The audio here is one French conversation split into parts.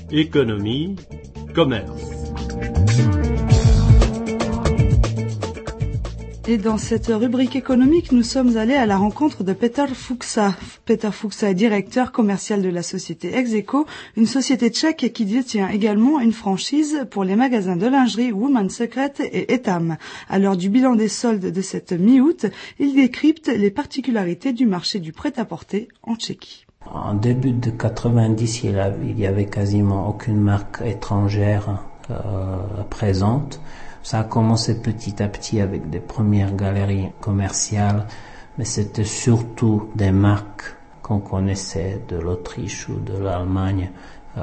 Économie, commerce. Et dans cette rubrique économique, nous sommes allés à la rencontre de Peter Fuchsa. Peter Fuchsa est directeur commercial de la société Execo, une société tchèque qui détient également une franchise pour les magasins de lingerie Woman's Secret et Etam. À l'heure du bilan des soldes de cette mi-août, il décrypte les particularités du marché du prêt-à-porter en Tchéquie. En début de 90, il y avait quasiment aucune marque étrangère présente. Ça a commencé petit à petit avec des premières galeries commerciales, mais c'était surtout des marques qu'on connaissait de l'Autriche ou de l'Allemagne.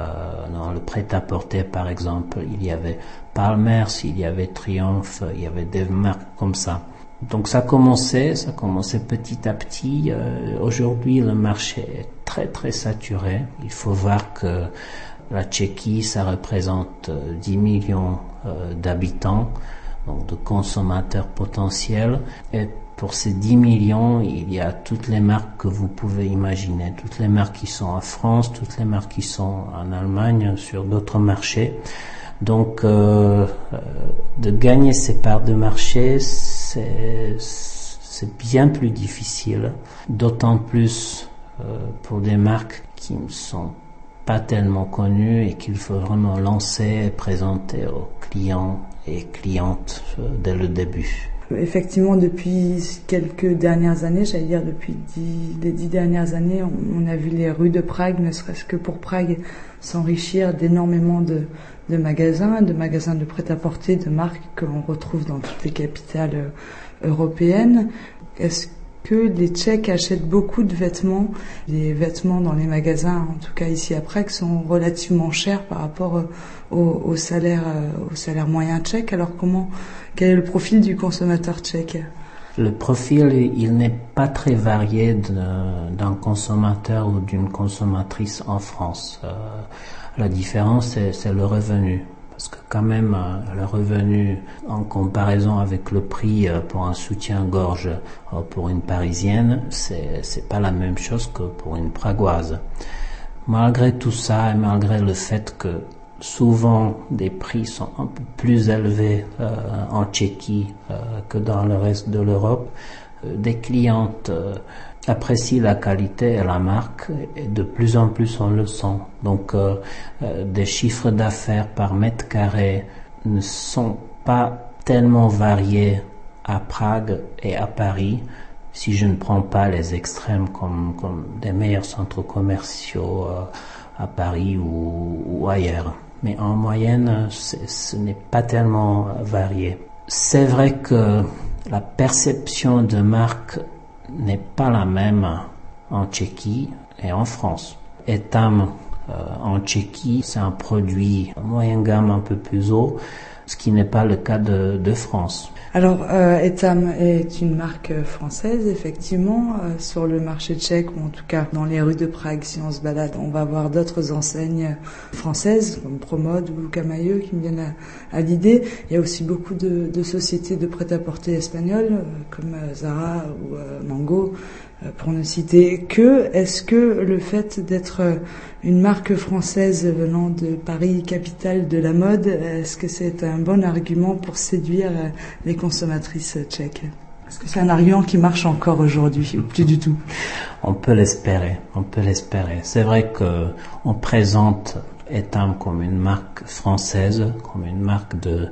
Dans le prêt-à-porter, par exemple, il y avait Palmers, il y avait Triumph, il y avait des marques comme ça. Donc ça commençait petit à petit. Aujourd'hui, le marché est très très saturé. Il faut voir que la Tchéquie, ça représente 10 millions d'habitants, donc de consommateurs potentiels. Et pour ces 10 millions, il y a toutes les marques que vous pouvez imaginer, toutes les marques qui sont en France, toutes les marques qui sont en Allemagne, sur d'autres marchés. Donc, de gagner ces parts de marché, c'est bien plus difficile, d'autant plus pour des marques qui ne sont pas tellement connues et qu'il faut vraiment lancer et présenter aux clients et clientes dès le début. Effectivement, depuis quelques dernières années, j'allais dire depuis les 10 dernières années, on a vu les rues de Prague, ne serait-ce que pour Prague, s'enrichir d'énormément de magasins de prêt-à-porter, de marques que l'on retrouve dans toutes les capitales européennes. Est-ce que les Tchèques achètent beaucoup de vêtements? Les vêtements dans les magasins, en tout cas ici à Prague, sont relativement chers par rapport au salaire moyen tchèque. Alors quel est le profil du consommateur tchèque? Le profil, il n'est pas très varié d'un consommateur ou d'une consommatrice en France. La différence, c'est le revenu. Parce que quand même, le revenu, en comparaison avec le prix pour un soutien-gorge pour une Parisienne, c'est pas la même chose que pour une Pragoise. Malgré tout ça, et malgré le fait que souvent des prix sont un peu plus élevés en Tchéquie que dans le reste de l'Europe, des clientes apprécient la qualité et la marque, et de plus en plus on le sent. Donc des chiffres d'affaires par mètre carré ne sont pas tellement variés à Prague et à Paris, si je ne prends pas les extrêmes comme des meilleurs centres commerciaux à Paris ou ailleurs. Mais en moyenne, ce n'est pas tellement varié. C'est vrai que la perception de marque n'est pas la même en Tchéquie et en France. Etam en Tchéquie, c'est un produit moyen gamme un peu plus haut, ce qui n'est pas le cas de France. Alors, Etam est une marque française, effectivement, sur le marché tchèque, ou en tout cas dans les rues de Prague, si on se balade, on va voir d'autres enseignes françaises, comme Promode ou Camailleux, qui me viennent à l'idée. Il y a aussi beaucoup de sociétés de prêt-à-porter espagnoles, comme Zara ou Mango, pour ne citer que. Est-ce que le fait d'être une marque française venant de Paris, capitale de la mode, est-ce que c'est un bon argument pour séduire les consommatrices tchèques? Est-ce que c'est un argument qui marche encore aujourd'hui ou plus du tout? On peut l'espérer. C'est vrai que on présente Etam comme une marque française, comme une marque de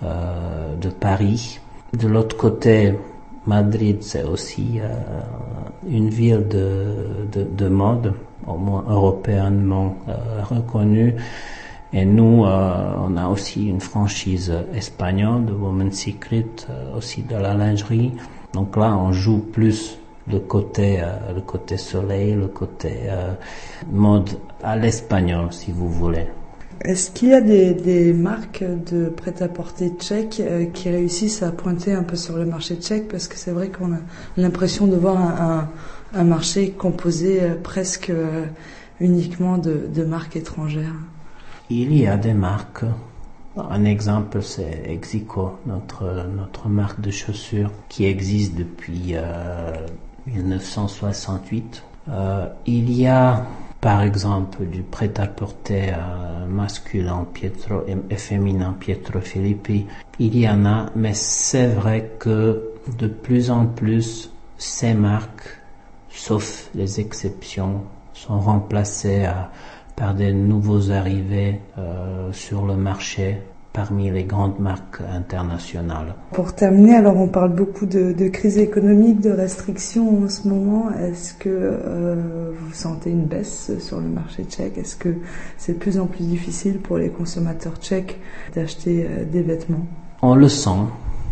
Paris. De l'autre côté, Madrid, c'est aussi une ville de mode, au moins européennement reconnue. Et nous, on a aussi une franchise espagnole de Woman's Secret, aussi de la lingerie. Donc là, on joue plus le côté soleil, le côté mode à l'espagnol, si vous voulez. Est-ce qu'il y a des marques de prêt-à-porter tchèques qui réussissent à pointer un peu sur le marché tchèque? Parce que c'est vrai qu'on a l'impression de voir un marché composé presque uniquement de marques étrangères. Il y a des marques. Un exemple, c'est Execo, notre marque de chaussures qui existe depuis 1968. Il y a par exemple du prêt-à-porter masculin Pietro et féminin Pietro Filippi, il y en a, mais c'est vrai que de plus en plus ces marques, sauf les exceptions, sont remplacées par des nouveaux arrivés sur le marché parmi les grandes marques internationales. Pour terminer, alors on parle beaucoup de crise économique, de restrictions en ce moment. Est-ce que vous sentez une baisse sur le marché tchèque? Est-ce que c'est de plus en plus difficile pour les consommateurs tchèques d'acheter des vêtements? On le sent.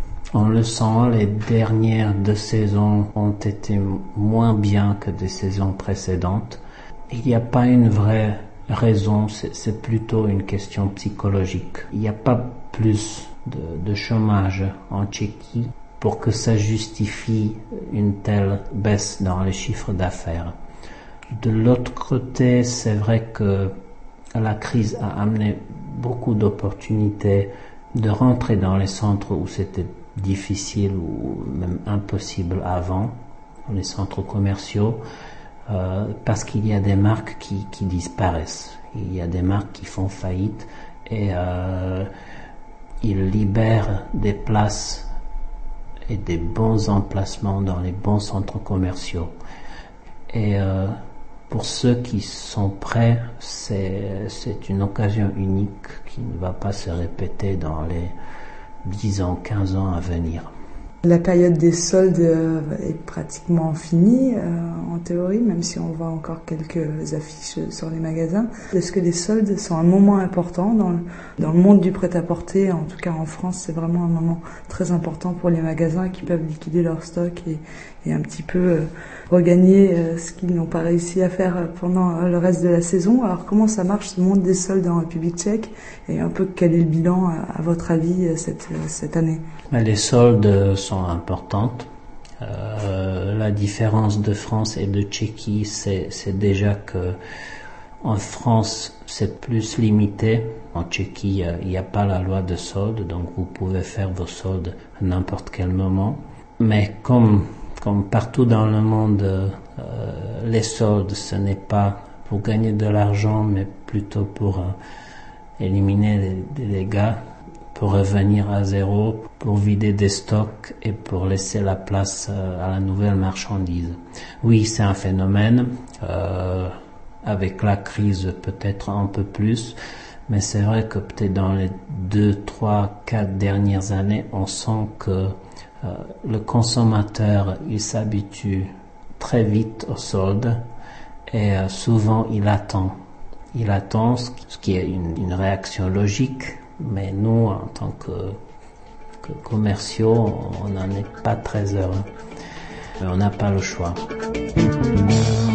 Les dernières 2 saisons ont été moins bien que des saisons précédentes. Il n'y a pas une vraie raison, c'est plutôt une question psychologique. Il n'y a pas plus de chômage en Tchéquie pour que ça justifie une telle baisse dans les chiffres d'affaires. De l'autre côté, c'est vrai que la crise a amené beaucoup d'opportunités de rentrer dans les centres où c'était difficile ou même impossible avant, les centres commerciaux. Parce qu'il y a des marques qui disparaissent, il y a des marques qui font faillite et ils libèrent des places et des bons emplacements dans les bons centres commerciaux. Et pour ceux qui sont prêts, c'est une occasion unique qui ne va pas se répéter dans les 10 ans, 15 ans à venir. La période des soldes est pratiquement finie, en théorie, même si on voit encore quelques affiches sur les magasins. Est-ce que les soldes sont un moment important dans le monde du prêt-à-porter? En tout cas, en France, c'est vraiment un moment très important pour les magasins qui peuvent liquider leur stock et un petit peu regagner ce qu'ils n'ont pas réussi à faire pendant le reste de la saison. Alors, comment ça marche, ce monde des soldes en République tchèque? Et un peu, quel est le bilan, à votre avis, cette année? Les soldes sont importantes. La différence de France et de Tchéquie, c'est déjà que en France, c'est plus limité. En Tchéquie, il n'y a pas la loi de solde, donc vous pouvez faire vos soldes à n'importe quel moment. Mais comme partout dans le monde, les soldes, ce n'est pas pour gagner de l'argent, mais plutôt pour éliminer des dégâts, pour revenir à zéro, pour vider des stocks et pour laisser la place à la nouvelle marchandise. Oui, c'est un phénomène, avec la crise peut-être un peu plus, mais c'est vrai que peut-être dans les 2, 3, 4 dernières années, on sent que le consommateur, il s'habitue très vite aux soldes et souvent il attend, ce qui est une réaction logique. Mais nous, en tant que commerciaux, on n'en est pas très heureux. Mais on n'a pas le choix.